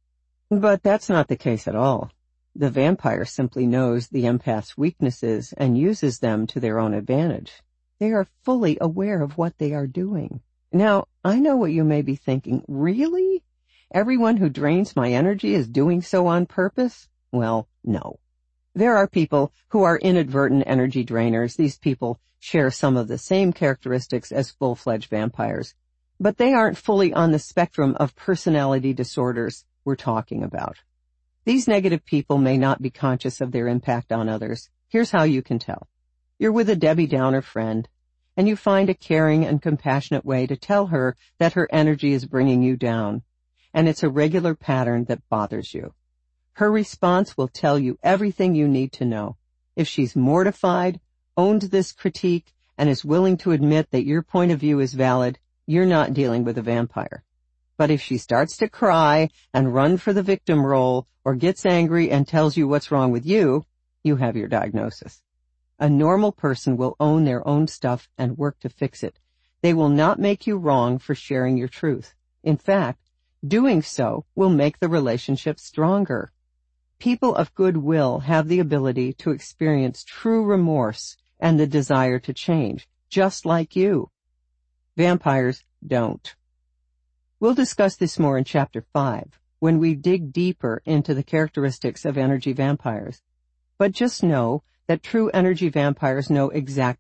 S2: But that's not the case at all. The vampire simply knows the empath's weaknesses and uses them to their own advantage. They are fully aware of what they are doing. Now, I know what you may be thinking. Really? Everyone who drains my energy is doing so on purpose? Well, no. There are people who are inadvertent energy drainers. These people share some of the same characteristics as full-fledged vampires, but they aren't fully on the spectrum of personality disorders we're talking about. These negative people may not be conscious of their impact on others. Here's how you can tell. You're with a Debbie Downer friend, and you find a caring and compassionate way to tell her that her energy is bringing you down, and it's a regular pattern that bothers you. Her response will tell you everything you need to know. If she's mortified, owns this critique, and is willing to admit that your point of view is valid, you're not dealing with a vampire. But if she starts to cry and run for the victim role or gets angry and tells you what's wrong with you, you have your diagnosis. A normal person will own their own stuff and work to fix it. They will not make you wrong for sharing your truth. In fact, doing so will make the relationship stronger. People of goodwill have the ability to experience true remorse and the desire to change, just like you. Vampires don't. We'll discuss this more in Chapter 5, when we dig deeper into the characteristics of energy vampires. But just know that true energy vampires know exactly